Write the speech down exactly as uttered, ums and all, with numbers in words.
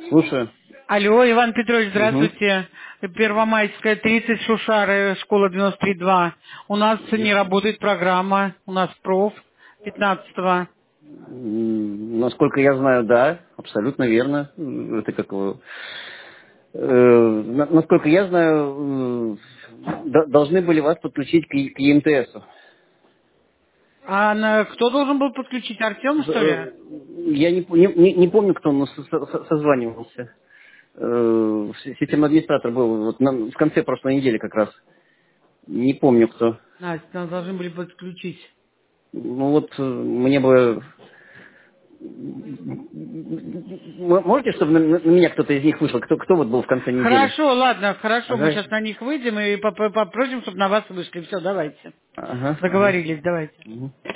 Слушаю. Алло, Иван Петрович, Угу. здравствуйте. Первомайская, тридцать, Шушары, школа девяносто три два. У нас не работает программа, у нас проф пятнадцатого. Насколько я знаю, да, абсолютно верно. М, Это как его, э, на- насколько я знаю, э, д- должны были вас подключить к, И- к ЕМТСу. А на- кто должен был подключить? Артем, что ли? Э, Я не, п- не, не- не помню, кто у нас со- со- созванивался. Э, с- Системный администратор был вот на- в конце прошлой недели как раз. Не помню, кто. Настя, нас должны были подключить. Ну вот э, мне бы... М- Можете, чтобы на, на меня кто-то из них вышел? Кто, кто вот был в конце недели? Хорошо, ладно, хорошо, мы Ага. сейчас на них выйдем и поп- попросим, чтобы на вас вышли. Все, давайте. Ага, ага. Договорились, давайте. Мгм.